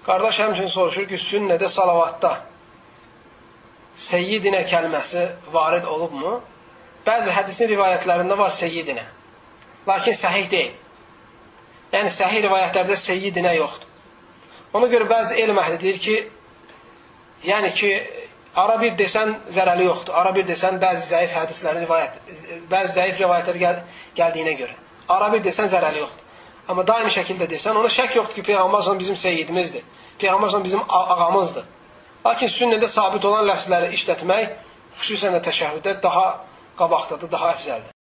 Qardaş həmçinin soruşur ki, sünnədə salavatda seyyidinə kəlməsi varid olubmu? Bəzi hədisin rivayətlərində var seyyidinə. Lakin səhih deyil. Yəni, səhih rivayətlərdə seyyidinə yoxdur. Ona görə bəzi elm əhli deyir ki, yəni ki, ara bir desən zərəli yoxdur. Ara bir desən bəzi zəif hədislərin bəzi zəif rivayətlər gəldiyinə görə. Ara bir desən zərəli yoxdur. Amma daimi şəkildə desən, ona şək yoxdur ki, Peyğəmbər bizim seyyidimizdir. Peyğəmbər bizim ağamızdır. Lakin sünnədə sabit olan ləfzləri işlətmək, xüsusən də təşəhhüddə daha qabaqdadır, daha əfzəldir.